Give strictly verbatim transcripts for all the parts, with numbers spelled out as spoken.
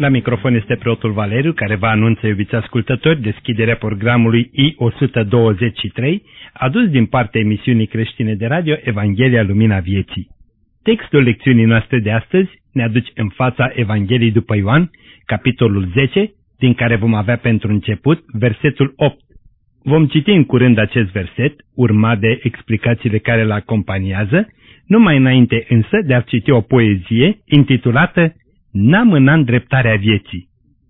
La microfon este preotul Valeriu, care vă anunță, iubiți ascultători, deschiderea programului I o sută douăzeci și trei, adus din partea emisiunii creștine de radio Evanghelia Lumina Vieții. Textul lecțiunii noastre de astăzi ne aduce în fața Evangheliei după Ioan, capitolul zece, din care vom avea pentru început versetul opt. Vom citi în curând acest verset, urmat de explicațiile care îl acompaniază, numai înainte însă de a citi o poezie intitulată N-am în îndreptarea vieții.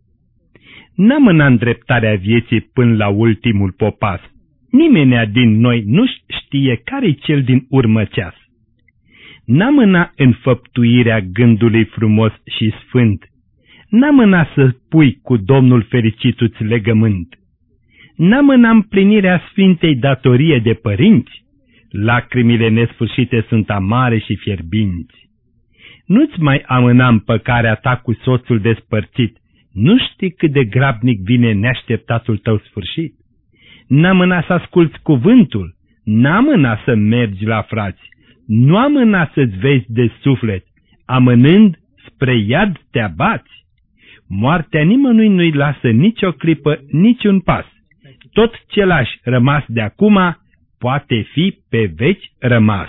N-am în îndreptarea vieții până la ultimul popas. Nimenea din noi nu știe care-i cel din urmă ceas. N-am în înfăptuirea gândului frumos și sfânt. N-am în să pui cu Domnul fericitu-ți legământ. N-am în împlinirea sfintei datorie de părinți. Lacrimile nesfârșite sunt amare și fierbinți. Nu-ți mai amâna împăcarea ta cu soțul despărțit. Nu știi cât de grabnic vine neașteptatul tău sfârșit. N-amâna să asculți cuvântul, n-amâna să mergi la frați, nu amâna să-ți vezi de suflet, amânând spre iad te abați. Moartea nimănui nu-i lasă nicio clipă, niciun pas. Tot ce lași rămas de acum poate fi pe veci rămas.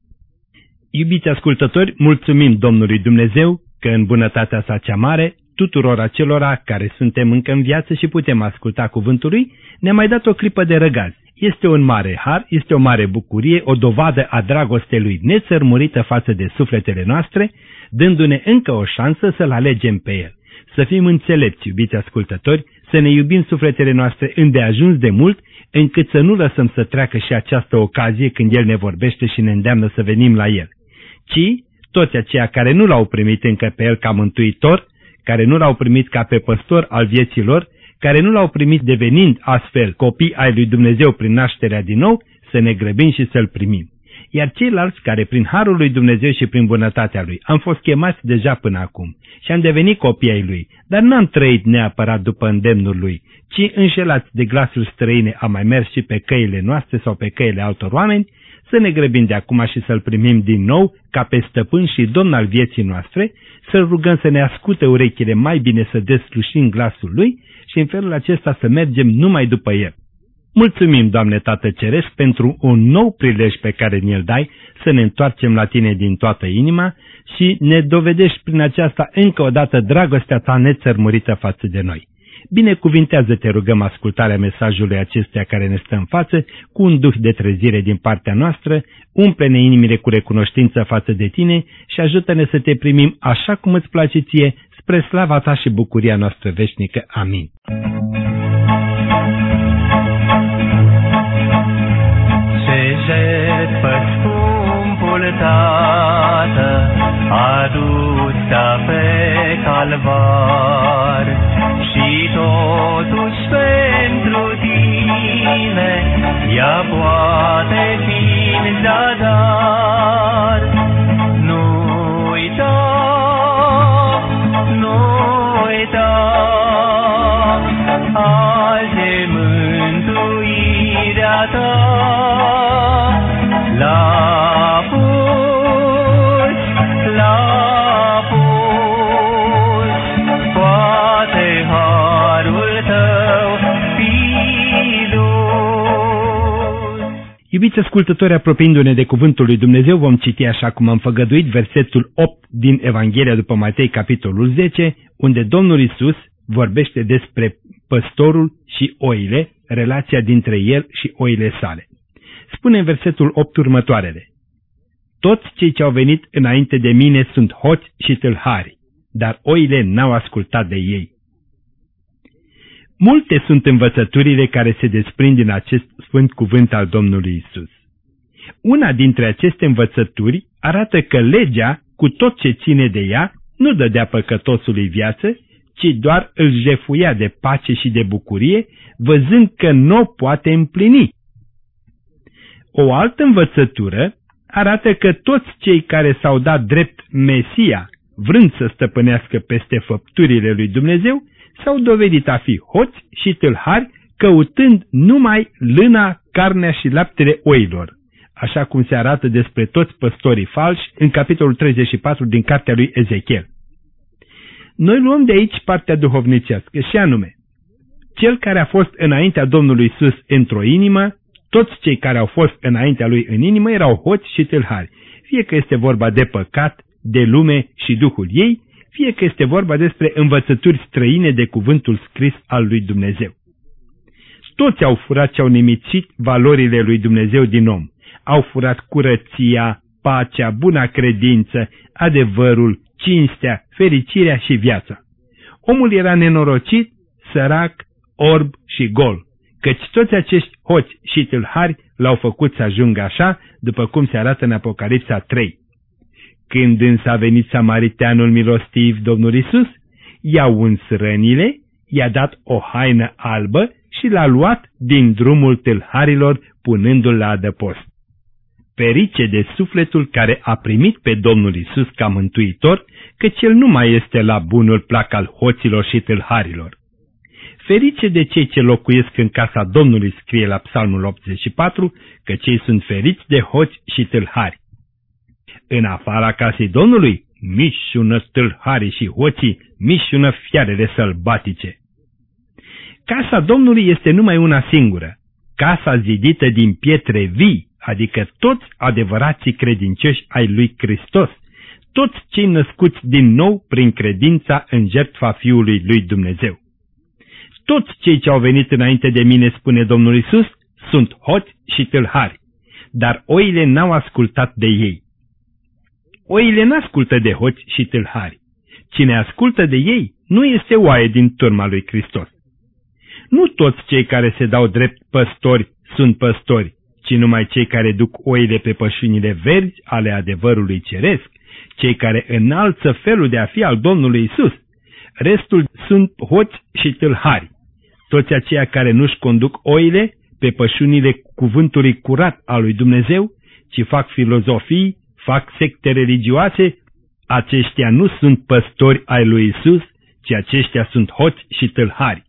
Iubiți ascultători, mulțumim Domnului Dumnezeu că în bunătatea sa cea mare, tuturor acelora care suntem încă în viață și putem asculta cuvântul lui, ne-a mai dat o clipă de răgaz. Este un mare har, este o mare bucurie, o dovadă a dragostei lui nețărmurită față de sufletele noastre, dându-ne încă o șansă să-L alegem pe El. Să fim înțelepți, iubiți ascultători, să ne iubim sufletele noastre îndeajuns de mult, încât să nu lăsăm să treacă și această ocazie când El ne vorbește și ne îndeamnă să venim la El, ci toți aceia care nu L-au primit încă pe El ca mântuitor, care nu L-au primit ca pe păstor al vieții lor, care nu L-au primit devenind astfel copii ai lui Dumnezeu prin nașterea din nou, să ne grăbim și să-L primim. Iar ceilalți care prin harul lui Dumnezeu și prin bunătatea Lui am fost chemați deja până acum și am devenit copii ai Lui, dar n-am trăit neapărat după îndemnul Lui, ci înșelați de glasul străine am mai mers și pe căile noastre sau pe căile altor oameni, să ne grăbim de acum și să-L primim din nou ca pe stăpân și domn al vieții noastre, să-L rugăm să ne ascute urechile mai bine să deslușim glasul Lui și în felul acesta să mergem numai după El. Mulțumim, Doamne Tată Ceresc, pentru un nou prilej pe care ne-l dai să ne întoarcem la Tine din toată inima și ne dovedești prin aceasta încă o dată dragostea Ta nețărmurită față de noi. Binecuvintează-te, rugăm, ascultarea mesajului acestuia care ne stă în față, cu un duh de trezire din partea noastră, umple-ne inimile cu recunoștință față de Tine și ajută-ne să Te primim așa cum îți place Ție, spre slava Ta și bucuria noastră veșnică. Amin. Ce jertfă scumpul Tată adus-a pe calvar, și totuși pentru Tine ea poate fi în zadar. Nu uita, nu uita, azi e mântuirea Ta. La pus, la pus, poate harul Tău fi dus. Iubiți ascultători, apropiindu-ne de cuvântul lui Dumnezeu, vom citi așa cum am făgăduit versetul opt din Evanghelia după Matei, capitolul zece, unde Domnul Iisus vorbește despre păstorul și oile, relația dintre El și oile sale. Spune în versetul opt următoarele: Toți cei ce au venit înainte de mine sunt hoți și tâlhari, dar oile n-au ascultat de ei. Multe sunt învățăturile care se desprind din acest sfânt cuvânt al Domnului Isus. Una dintre aceste învățături arată că legea, cu tot ce ține de ea, nu dădea păcătosului viață, ci doar îl jefuia de pace și de bucurie, văzând că nu o poate împlini. O altă învățătură arată că toți cei care s-au dat drept Mesia, vrând să stăpânească peste făpturile lui Dumnezeu, s-au dovedit a fi hoți și tâlhari, căutând numai lâna, carnea și laptele oilor, așa cum se arată despre toți păstorii falși în capitolul treizeci și patru din cartea lui Ezechiel. Noi luăm de aici partea duhovnicească și anume, cel care a fost înaintea Domnului Iisus într-o inimă, toți cei care au fost înaintea lui în inimă erau hoți și tâlhari, fie că este vorba de păcat, de lume și duhul ei, fie că este vorba despre învățături străine de cuvântul scris al lui Dumnezeu. Toți au furat și au nimicit valorile lui Dumnezeu din om. Au furat curăția, pacea, buna credință, adevărul, cinstea, fericirea și viața. Omul era nenorocit, sărac, orb și gol, căci toți acești hoți și tâlhari l-au făcut să ajungă așa, după cum se arată în Apocalipsa trei. Când însă a venit samariteanul milostiv, Domnul Iisus, i-a uns rănile, i-a dat o haină albă și l-a luat din drumul tâlharilor, punându-l la adăpost. Ferice de sufletul care a primit pe Domnul Iisus ca mântuitor, căci el nu mai este la bunul plac al hoților și tâlharilor. Ferice de cei ce locuiesc în casa Domnului, scrie la Psalmul optzeci și patru, că cei sunt feriți de hoți și tâlhari. În afara casei Domnului, mișună tâlharii și hoții, mișună fiarele sălbatice. Casa Domnului este numai una singură, casa zidită din pietre vii, adică toți adevărații credincioși ai lui Hristos, toți cei născuți din nou prin credința în jertfa Fiului lui Dumnezeu. Toți cei ce au venit înainte de mine, spune Domnul Iisus, sunt hoți și tâlhari, dar oile n-au ascultat de ei. Oile n-ascultă de hoți și tâlhari. Cine ascultă de ei nu este oaie din turma lui Hristos. Nu toți cei care se dau drept păstori sunt păstori, ci numai cei care duc oile pe pășunile verzi ale adevărului ceresc, cei care înalță felul de a fi al Domnului Iisus. Restul sunt hoți și tâlhari, toți aceia care nu-și conduc oile pe pășunile cuvântului curat al lui Dumnezeu, ci fac filozofii, fac secte religioase, aceștia nu sunt păstori ai lui Iisus, ci aceștia sunt hoți și tâlhari.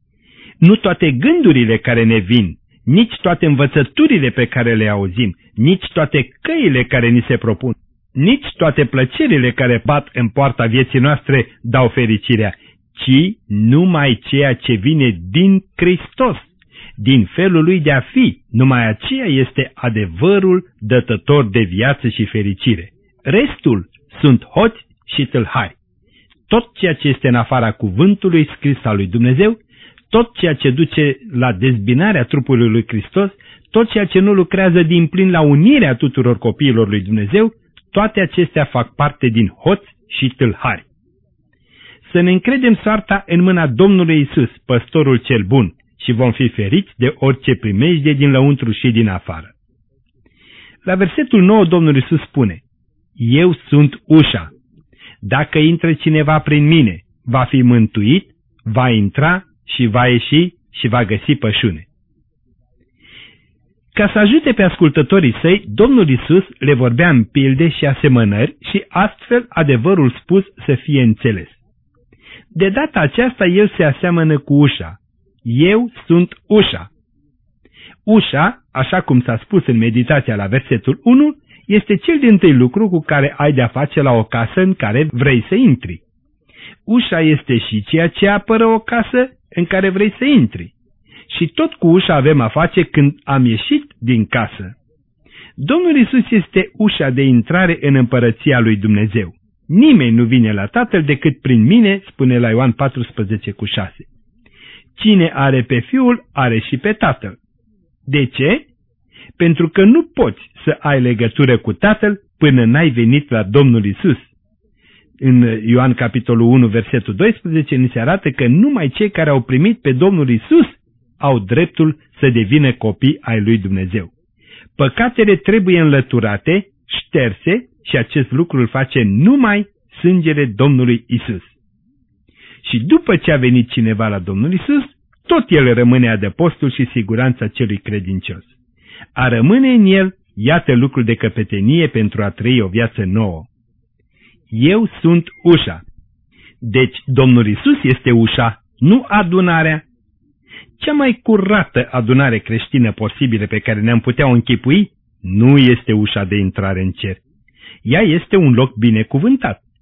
Nu toate gândurile care ne vin, nici toate învățăturile pe care le auzim, nici toate căile care ni se propun, nici toate plăcerile care bat în poarta vieții noastre dau fericirea, ci numai ceea ce vine din Hristos, din felul lui de a fi, numai aceea este adevărul dătător de viață și fericire. Restul sunt hoți și tâlhari. Tot ceea ce este în afara cuvântului scris al lui Dumnezeu, tot ceea ce duce la dezbinarea trupului lui Hristos, tot ceea ce nu lucrează din plin la unirea tuturor copiilor lui Dumnezeu, toate acestea fac parte din hoți și tâlhari. Să ne încredem soarta în mâna Domnului Iisus, păstorul cel bun, și vom fi feriți de orice primejdie din lăuntru și din afară. La versetul nouă Domnul Iisus spune: Eu sunt ușa. Dacă intră cineva prin mine, va fi mântuit, va intra și va ieși și va găsi pășune. Ca să ajute pe ascultătorii săi, Domnul Iisus le vorbea în pilde și asemănări și astfel adevărul spus să fie înțeles. De data aceasta el se aseamănă cu ușa. Eu sunt ușa. Ușa, așa cum s-a spus în meditația la versetul unu, este cel dintâi lucru cu care ai de-a face la o casă în care vrei să intri. Ușa este și ceea ce apără o casă în care vrei să intri. Și tot cu ușa avem a face când am ieșit din casă. Domnul Iisus este ușa de intrare în împărăția lui Dumnezeu. Nimeni nu vine la Tatăl decât prin mine, spune la Ioan paisprezece cu șase. Cine are pe Fiul, are și pe Tatăl. De ce? Pentru că nu poți să ai legătură cu Tatăl până n-ai venit la Domnul Iisus. În Ioan capitolul unu, versetul doisprezece, ni se arată că numai cei care au primit pe Domnul Iisus au dreptul să devină copii ai lui Dumnezeu. Păcatele trebuie înlăturate, șterse, și acest lucru îl face numai sângele Domnului Iisus. Și după ce a venit cineva la Domnul Iisus, tot el rămâne adăpostul și siguranța celui credincios. A rămâne în el, iată lucrul de căpetenie pentru a trăi o viață nouă. Eu sunt ușa. Deci Domnul Iisus este ușa, nu adunarea. Cea mai curată adunare creștină posibilă pe care ne-am putea o închipui nu este ușa de intrare în cer. Ea este un loc binecuvântat.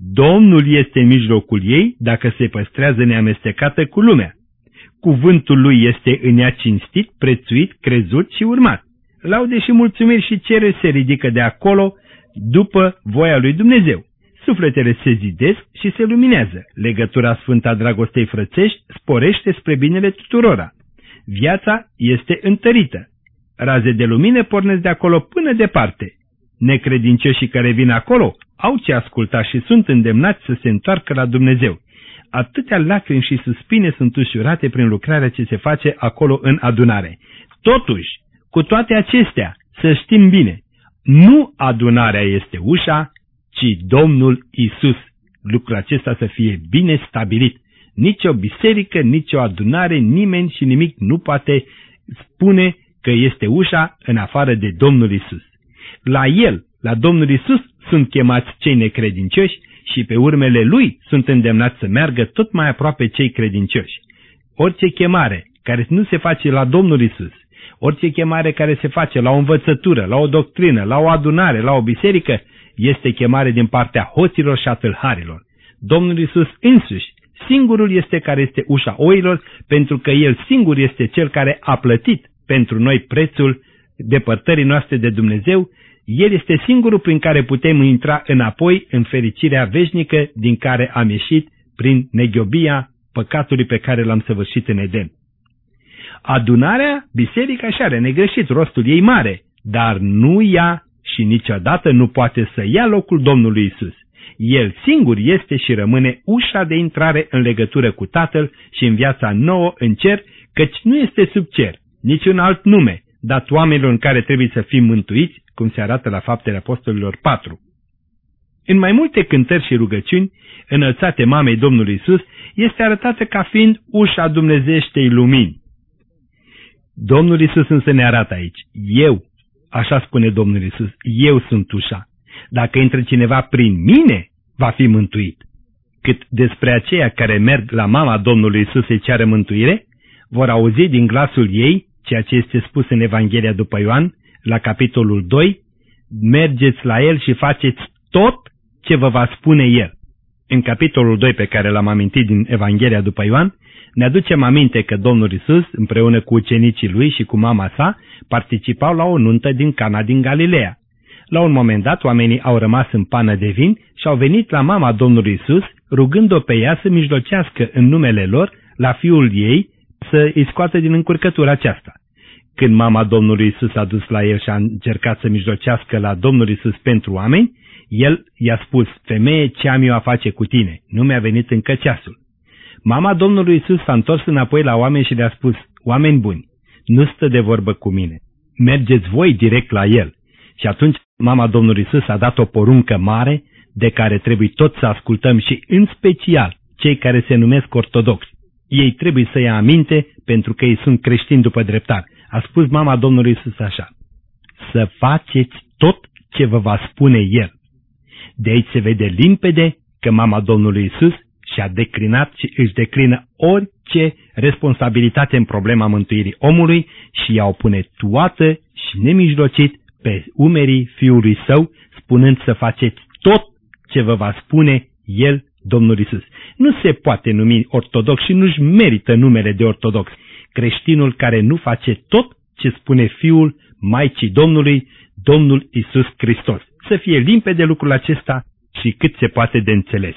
Domnul este în mijlocul ei dacă se păstrează neamestecată cu lumea. Cuvântul lui este în ea cinstit, prețuit, crezut și urmat. Laude și mulțumiri și cereri se ridică de acolo după voia lui Dumnezeu. Sufletele se zidesc și se luminează. Legătura sfântă a dragostei frățești sporește spre binele tuturora. Viața este întărită. Raze de lumină pornesc de acolo până departe. Necredincioșii care vin acolo au ce asculta și sunt îndemnați să se întoarcă la Dumnezeu. Atâtea lacrimi și suspine sunt ușurate prin lucrarea ce se face acolo în adunare. Totuși, cu toate acestea, să știm bine, nu adunarea este ușa, ci Domnul Isus. Lucrul acesta să fie bine stabilit. Nici o biserică, nici o adunare, nimeni și nimic nu poate spune că este ușa în afară de Domnul Isus. La El, la Domnul Isus, sunt chemați cei necredincioși și pe urmele Lui sunt îndemnați să meargă tot mai aproape cei credincioși. Orice chemare care nu se face la Domnul Isus, orice chemare care se face la o învățătură, la o doctrină, la o adunare, la o biserică, este chemare din partea hoților și a tâlharilor. Domnul Isus însuși, singurul este care este ușa oilor, pentru că El singur este Cel care a plătit pentru noi prețul depărtării noastre de Dumnezeu. El este singurul prin care putem intra înapoi în fericirea veșnică din care am ieșit prin neghiobia păcatului pe care l-am săvârșit în Eden. Adunarea, biserica și are negreșit, rostul ei mare, dar nu ia și niciodată nu poate să ia locul Domnului Isus. El singur este și rămâne ușa de intrare în legătură cu Tatăl și în viața nouă în cer, căci nu este sub cer niciun alt nume dat oamenilor în care trebuie să fim mântuiți, cum se arată la Faptele Apostolilor patru. În mai multe cântări și rugăciuni înălțate mamei Domnului Isus, este arătată ca fiind ușa dumnezeieștei lumini. Domnul Isus însă ne arată aici: eu, așa spune Domnul Isus, eu sunt ușa. Dacă intră cineva prin mine, va fi mântuit. Cât despre aceia care merg la mama Domnului Isus să-i ceară mântuire, vor auzi din glasul ei ceea ce este spus în Evanghelia după Ioan, la capitolul doi, mergeți la el și faceți tot ce vă va spune el. În capitolul doi pe care l-am amintit din Evanghelia după Ioan, ne aducem aminte că Domnul Isus, împreună cu ucenicii lui și cu mama sa, participau la o nuntă din Cana din Galileea. La un moment dat, oamenii au rămas în pană de vin și au venit la mama Domnului Isus, rugând-o pe ea să mijlocească în numele lor la fiul ei să îi scoată din încurcătura aceasta. Când mama Domnului Isus a dus la el și a încercat să mijlocească la Domnul Isus pentru oameni, el i-a spus: femeie, ce am eu a face cu tine? Nu mi-a venit încă ceasul. Mama Domnului Isus s-a întors înapoi la oameni și le-a spus: oameni buni, nu stă de vorbă cu mine, mergeți voi direct la el. Și atunci mama Domnului Isus a dat o poruncă mare de care trebuie toți să ascultăm și în special cei care se numesc ortodoxi. Ei trebuie să ia aminte pentru că ei sunt creștini după dreptar. A spus mama Domnului Isus așa: să faceți tot ce vă va spune el. De aici se vede limpede că mama Domnului Isus și-a declinat și își declină orice responsabilitate în problema mântuirii omului și ea o pune toată și nemijlocit pe umerii Fiului Său, spunând să faceți tot ce vă va spune El, Domnul Isus. Nu se poate numi ortodox și nu-și merită numele de ortodox creștinul care nu face tot ce spune Fiul Maicii Domnului, Domnul Isus Hristos. Să fie limpede lucrul acesta și cât se poate de înțeles.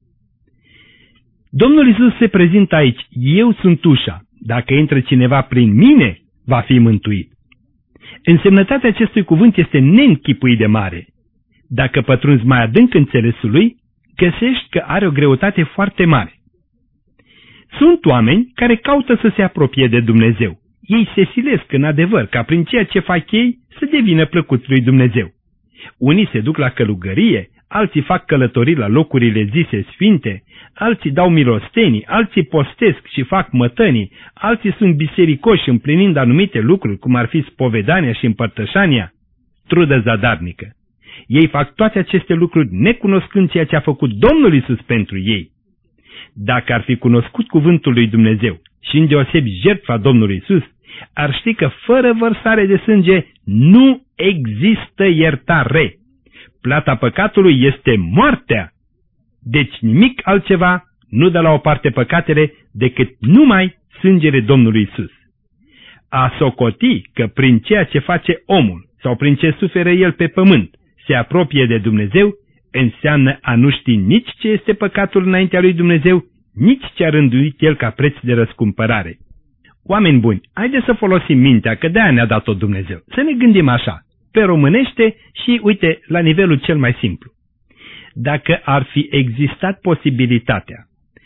Domnul Isus se prezintă aici: eu sunt ușa, dacă intră cineva prin mine, va fi mântuit. Însemnătatea acestui cuvânt este neînchipuit de mare. Dacă pătrunzi mai adânc înțelesul lui, găsești că are o greutate foarte mare. Sunt oameni care caută să se apropie de Dumnezeu. Ei se silesc în adevăr ca prin ceea ce fac ei să devină plăcuți lui Dumnezeu. Unii se duc la călugărie, alții fac călătorii la locurile zise sfinte, alții dau milostenii, alții postesc și fac mătănii, alții sunt bisericoși împlinind anumite lucruri, cum ar fi spovedania și împărtășania, trudă zadarnică. Ei fac toate aceste lucruri necunoscând ceea ce a făcut Domnul Isus pentru ei. Dacă ar fi cunoscut cuvântul lui Dumnezeu și îndeosebi jertfa Domnului Isus, ar ști că fără vărsare de sânge nu există iertare. Plata păcatului este moartea. Deci nimic altceva nu dă la o parte păcatele decât numai sângele Domnului Iisus. A socoti că prin ceea ce face omul sau prin ce suferă el pe pământ se apropie de Dumnezeu, înseamnă a nu ști nici ce este păcatul înaintea lui Dumnezeu, nici ce a rânduit el ca preț de răscumpărare. Oameni buni, haideți să folosim mintea, că de-aia ne-a dat-o Dumnezeu. Să ne gândim așa, pe românește și, uite, la nivelul cel mai simplu. Dacă ar fi existat posibilitatea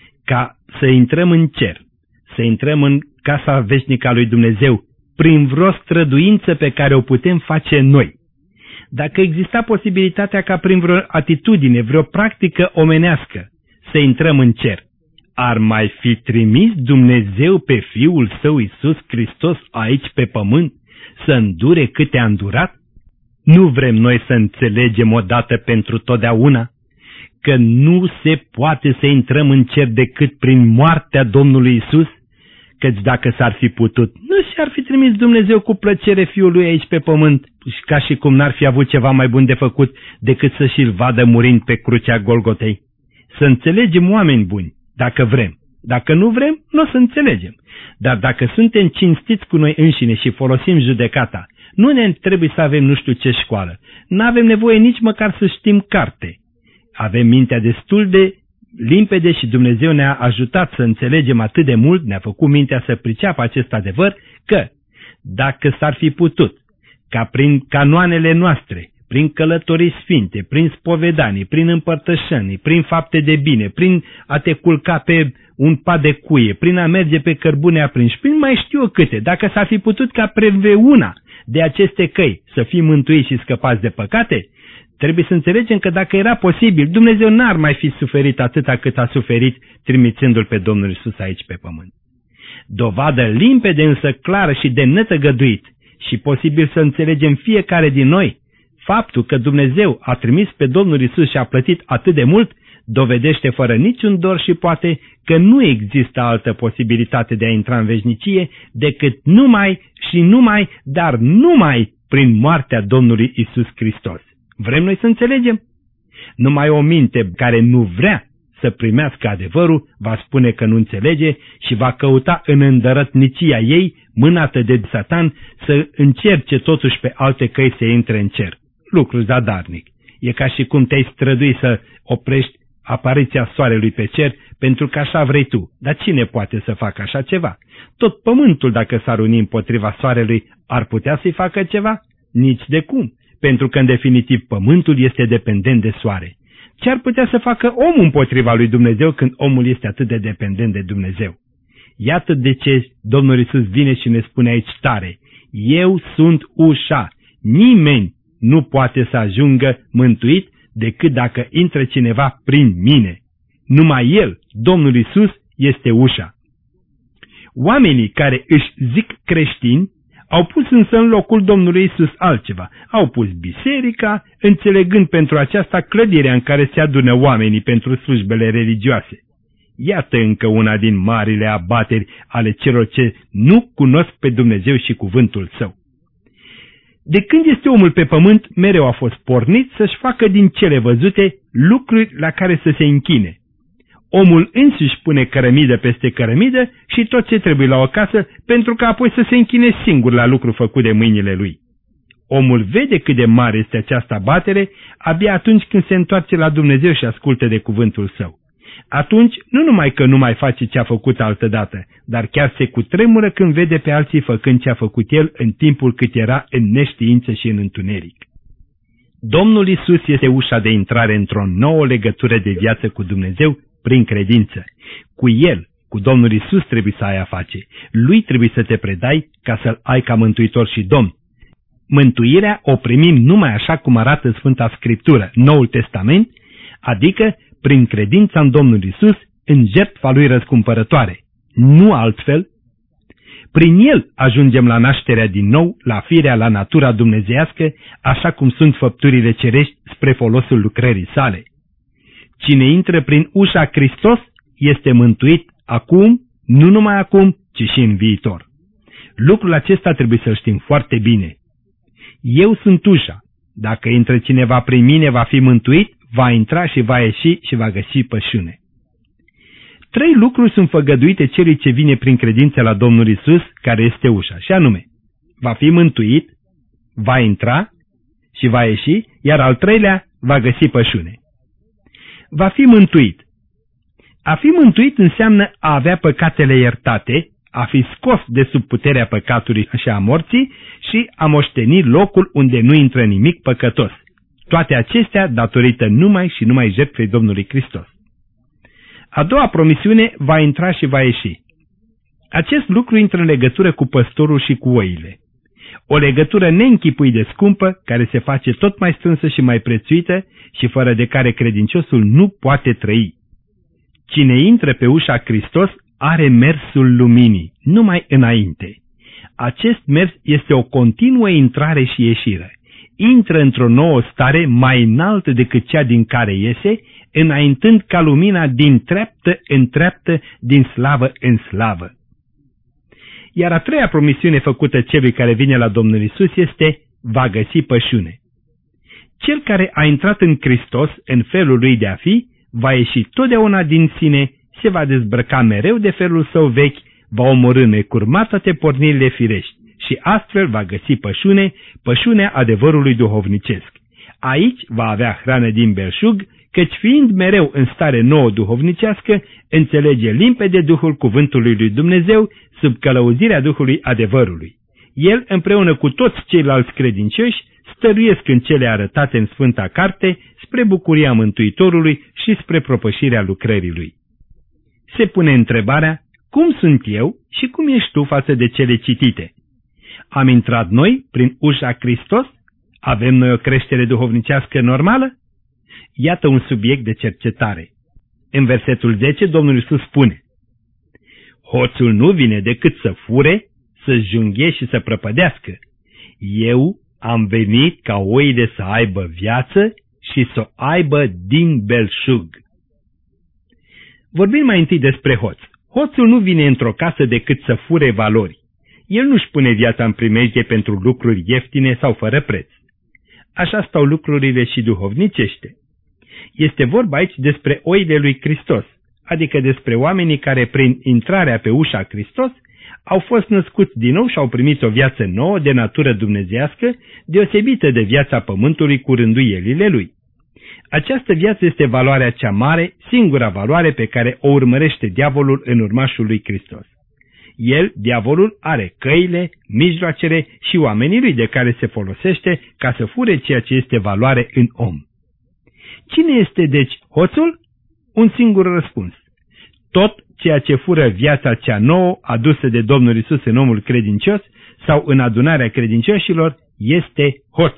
ca să intrăm în cer, să intrăm în casa veșnică a lui Dumnezeu, prin vreo străduință pe care o putem face noi, dacă exista posibilitatea ca prin vreo atitudine, vreo practică omenească să intrăm în cer, ar mai fi trimis Dumnezeu pe Fiul Său Iisus Hristos aici pe pământ să îndure câte a îndurat? Nu vrem noi să înțelegem odată pentru totdeauna că nu se poate să intrăm în cer decât prin moartea Domnului Iisus? Căci dacă s-ar fi putut, nu și-ar fi trimis Dumnezeu cu plăcere Fiul Lui aici pe pământ, ca și cum n-ar fi avut ceva mai bun de făcut decât să și-l vadă murind pe crucea Golgotei. Să înțelegem, oameni buni, dacă vrem. Dacă nu vrem, nu o să înțelegem. Dar dacă suntem cinstiți cu noi înșine și folosim judecata, nu ne trebuie să avem nu știu ce școală. N-avem nevoie nici măcar să știm carte. Avem mintea destul de limpede și Dumnezeu ne-a ajutat să înțelegem atât de mult, ne-a făcut mintea să priceapă acest adevăr, că dacă s-ar fi putut, ca prin canoanele noastre, prin călătorii sfinte, prin spovedanii, prin împărtășanii, prin fapte de bine, prin a te culca pe un pat de cuie, prin a merge pe cărbune aprinși, prin mai știu eu câte, dacă s-ar fi putut ca preveuna de aceste căi să fim mântuiți și scăpați de păcate, trebuie să înțelegem că dacă era posibil, Dumnezeu n-ar mai fi suferit atâta cât a suferit trimițându-L pe Domnul Iisus aici pe pământ. Dovadă limpede însă clară și de netăgăduit și posibil să înțelegem fiecare din noi, faptul că Dumnezeu a trimis pe Domnul Iisus și a plătit atât de mult, dovedește fără niciun dor și poate că nu există altă posibilitate de a intra în veșnicie decât numai și numai, dar numai prin moartea Domnului Iisus Hristos. Vrem noi să înțelegem? Numai o minte care nu vrea să primească adevărul va spune că nu înțelege și va căuta în îndărătnicia ei, mânată de Satan, să încerce totuși pe alte căi să intre în cer. Lucru zadarnic. E ca și cum te-ai strădui să oprești apariția soarelui pe cer pentru că așa vrei tu. Dar cine poate să facă așa ceva? Tot pământul, dacă s-ar uni împotriva soarelui, ar putea să-i facă ceva? Nici de cum. Pentru că, în definitiv, pământul este dependent de soare. Ce ar putea să facă omul împotriva lui Dumnezeu când omul este atât de dependent de Dumnezeu? Iată de ce Domnul Iisus vine și ne spune aici tare: eu sunt ușa, nimeni nu poate să ajungă mântuit decât dacă intră cineva prin mine. Numai El, Domnul Iisus, este ușa. Oamenii care își zic creștini au pus însă în locul Domnului Iisus altceva. Au pus biserica, înțelegând pentru aceasta clădirea în care se adună oamenii pentru slujbele religioase. Iată încă una din marile abateri ale celor ce nu cunosc pe Dumnezeu și cuvântul Său. De când este omul pe pământ, mereu a fost pornit să-și facă din cele văzute lucruri la care să se închine. Omul însuși pune cărămidă peste cărămidă și tot ce trebuie la o casă, pentru că apoi să se închine singur la lucru făcut de mâinile lui. Omul vede cât de mare este această abatere abia atunci când se întoarce la Dumnezeu și ascultă de cuvântul Său. Atunci nu numai că nu mai face ce a făcut altădată, dar chiar se cutremură când vede pe alții făcând ce a făcut el în timpul cât era în neștiință și în întuneric. Domnul Iisus este ușa de intrare într-o nouă legătură de viață cu Dumnezeu prin credință. Cu El, cu Domnul Iisus trebuie să ai a face. Lui trebuie să te predai ca să-L ai ca mântuitor și Domn. Mântuirea o primim numai așa cum arată Sfânta Scriptură, Noul Testament, adică prin credința în Domnul Iisus, în jertfa Lui răscumpărătoare. Nu altfel. Prin El ajungem la nașterea din nou, la firea, la natura dumnezeiască, așa cum sunt făpturile cerești spre folosul lucrării Sale. Cine intră prin ușa Hristos este mântuit acum, nu numai acum, ci și în viitor. Lucrul acesta trebuie să-l știm foarte bine. Eu sunt ușa. Dacă intră cineva prin mine, va fi mântuit, va intra și va ieși și va găsi pășune. Trei lucruri sunt făgăduite celui ce vine prin credință la Domnul Isus, care este ușa, și anume, va fi mântuit, va intra și va ieși, iar al treilea va găsi pășune. Va fi mântuit. A fi mântuit înseamnă a avea păcatele iertate, a fi scos de sub puterea păcatului și a morții și a moșteni locul unde nu intră nimic păcătos. Toate acestea datorită numai și numai jertfei Domnului Hristos. A doua promisiune, va intra și va ieși. Acest lucru intră în legătură cu păstorul și cu oile. O legătură neînchipui de scumpă, care se face tot mai strânsă și mai prețuită și fără de care credinciosul nu poate trăi. Cine intră pe ușa Hristos are mersul luminii, numai înainte. Acest mers este o continuă intrare și ieșire. Intră într-o nouă stare mai înaltă decât cea din care iese, înaintând ca lumina din treaptă în treaptă, din slavă în slavă. Iar a treia promisiune făcută celui care vine la Domnul Isus este, va găsi pășune. Cel care a intrat în Hristos, în felul lui de a fi, va ieși totdeauna din sine, se va dezbrăca mereu de felul său vechi, va omorî necurmat toate pornirile firești și astfel va găsi pășune, pășunea adevărului duhovnicesc. Aici va avea hrană din belșug, căci fiind mereu în stare nouă duhovnicească, înțelege limpede Duhul cuvântului lui Dumnezeu sub călăuzirea Duhului adevărului. El, împreună cu toți ceilalți credincioși, stăruiesc în cele arătate în Sfânta Carte spre bucuria Mântuitorului și spre propășirea lucrării lui. Se pune întrebarea, cum sunt eu și cum ești tu față de cele citite? Am intrat noi prin ușa Hristos? Avem noi o creștere duhovnicească normală? Iată un subiect de cercetare. În versetul zece, Domnul Iisus spune, hoțul nu vine decât să fure, să junghe și să prăpădească. Eu am venit ca oile să aibă viață și să o aibă din belșug. Vorbim mai întâi despre hoț. Hoțul nu vine într-o casă decât să fure valori. El nu-și pune viața în primejdie pentru lucruri ieftine sau fără preț. Așa stau lucrurile și duhovnicește. Este vorba aici despre oile lui Hristos, adică despre oamenii care prin intrarea pe ușa Hristos au fost născuți din nou și au primit o viață nouă de natură dumnezeiască, deosebită de viața pământului cu rânduielile lui. Această viață este valoarea cea mare, singura valoare pe care o urmărește diavolul în urmașul lui Hristos. El, diavolul, are căile, mijloacele și oamenii lui de care se folosește ca să fure ceea ce este valoare în om. Cine este, deci, hoțul? Un singur răspuns. Tot ceea ce fură viața cea nouă adusă de Domnul Iisus în omul credincios sau în adunarea credincioșilor este hoț.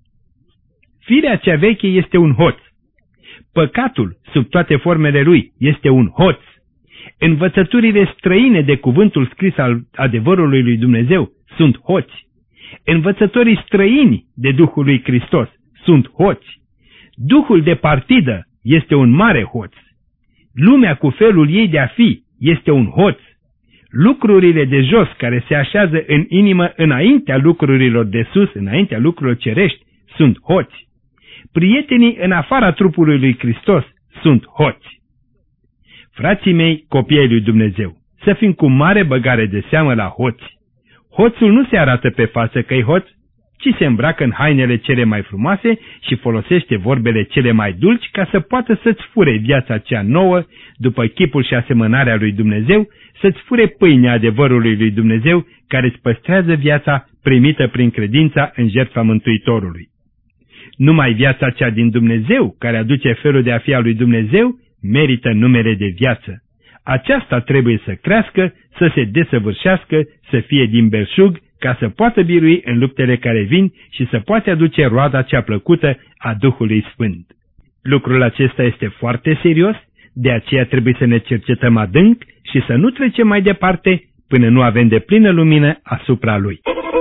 Firea cea veche este un hoț. Păcatul, sub toate formele lui, este un hoț. Învățăturile străine de cuvântul scris al adevărului lui Dumnezeu sunt hoți. Învățătorii străini de Duhul lui Hristos sunt hoți. Duhul de partidă este un mare hoț. Lumea cu felul ei de a fi este un hoț. Lucrurile de jos care se așează în inimă înaintea lucrurilor de sus, înaintea lucrurilor cerești, sunt hoți. Prietenii în afara trupului lui Hristos sunt hoți. Frații mei, copiii lui Dumnezeu, să fim cu mare băgare de seamă la hoți. Hoțul nu se arată pe față că-i hoț, ci se îmbracă în hainele cele mai frumoase și folosește vorbele cele mai dulci ca să poată să-ți fure viața cea nouă, după chipul și asemănarea lui Dumnezeu, să-ți fure pâinea adevărului lui Dumnezeu, care îți păstrează viața primită prin credința în jertfa Mântuitorului. Numai viața cea din Dumnezeu, care aduce felul de a fi al lui Dumnezeu, merită numele de viață. Aceasta trebuie să crească, să se desăvârșească, să fie din belșug, ca să poată birui în luptele care vin și să poate aduce roada cea plăcută a Duhului Sfânt. Lucrul acesta este foarte serios, de aceea trebuie să ne cercetăm adânc și să nu trecem mai departe până nu avem de plină lumină asupra lui.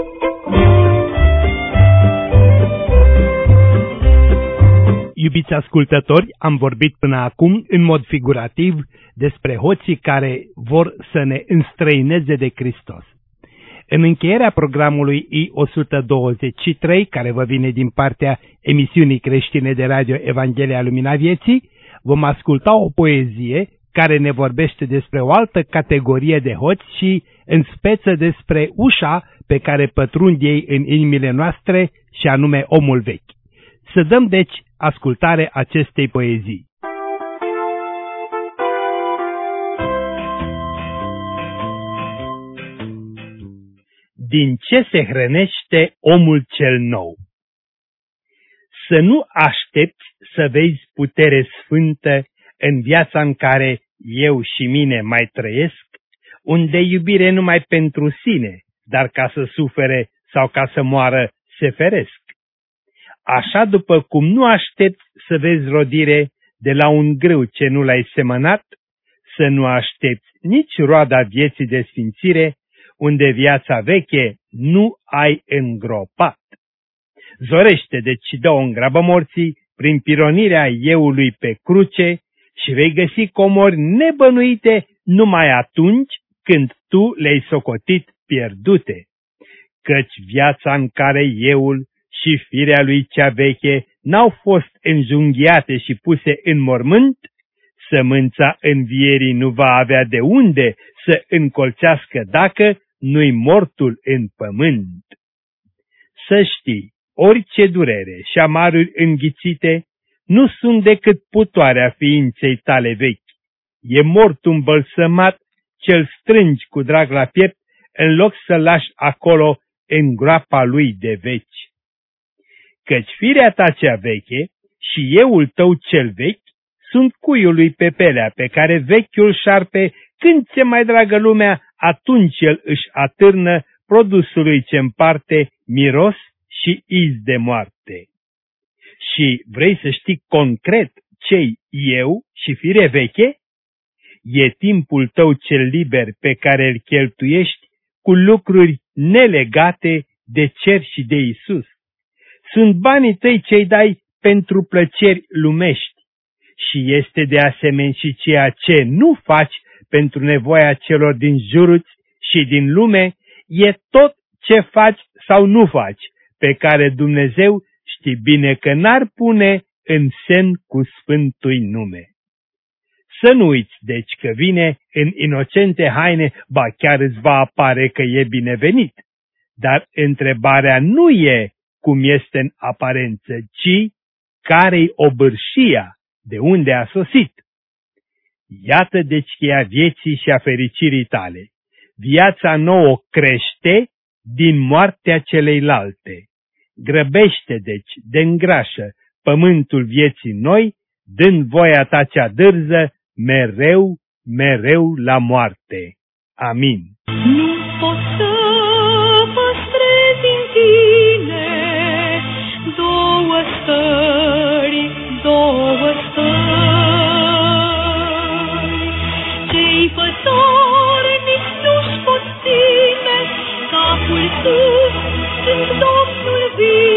Iubiți ascultători, am vorbit până acum în mod figurativ despre hoții care vor să ne înstrăineze de Hristos. În încheierea programului I o sută douăzeci și trei, care vă vine din partea emisiunii creștine de radio Evanghelia Lumina Vieții, vom asculta o poezie care ne vorbește despre o altă categorie de hoți și în speță despre ușa pe care pătrund ei în inimile noastre, și anume omul vechi. Să dăm deci ascultare acestei poezii. Din ce se hrănește omul cel nou? Să nu aștepți să vezi putere sfântă în viața în care eu și mine mai trăiesc, unde iubire numai pentru sine, dar ca să sufere sau ca să moară se feresc. Așa după cum nu aștepți să vezi rodire de la un grâu ce nu l-ai semănat, să nu aștepți nici roada vieții de sfințire, unde viața veche nu ai îngropat. Zorește deci și dă-o în grabă morții prin pironirea euului pe cruce și vei găsi comori nebănuite numai atunci când tu le-ai socotit pierdute. Căci viața în care euul și firea lui cea veche n-au fost înjunghiate și puse în mormânt, sămânța învierii nu va avea de unde să încolțească dacă nu-i mortul în pământ. Să știi, orice durere și amaruri înghițite nu sunt decât putoarea ființei tale vechi. E mortul îmbălsămat ce-l strângi cu drag la piept în loc să-l lași acolo în groapa lui de veci. Căci firea ta cea veche și euul tău cel vechi sunt cuiul lui pe pelea pe care vechiul șarpe, când ți-e mai dragă lumea, atunci el își atârnă produsului ce împarte miros și iz de moarte. Și vrei să știi concret ce-i eu și fire veche? E timpul tău cel liber pe care îl cheltuiești cu lucruri nelegate de cer și de Isus. Sunt banii tăi ce-i dai pentru plăceri lumești și este de asemenea și ceea ce nu faci pentru nevoia celor din jurul și din lume, e tot ce faci sau nu faci, pe care Dumnezeu știi bine că n-ar pune în semn cu sfântui nume. Să nu uiți, deci, că vine în inocente haine, ba chiar îți va apare că e binevenit. Dar întrebarea nu e cum este în aparență, ci care-i obârșia, de unde a sosit. Iată deci cheia vieții și a fericirii tale. Viața nouă crește din moartea celeilalte. Grăbește deci, de-ngrașă, pământul vieții noi, dând voia ta cea dârză, mereu, mereu la moarte. Amin. Nu pot să păstrezi în tine două stări, două stări. Cei pători nici nu-și pot ține capul sus când Domnul vine.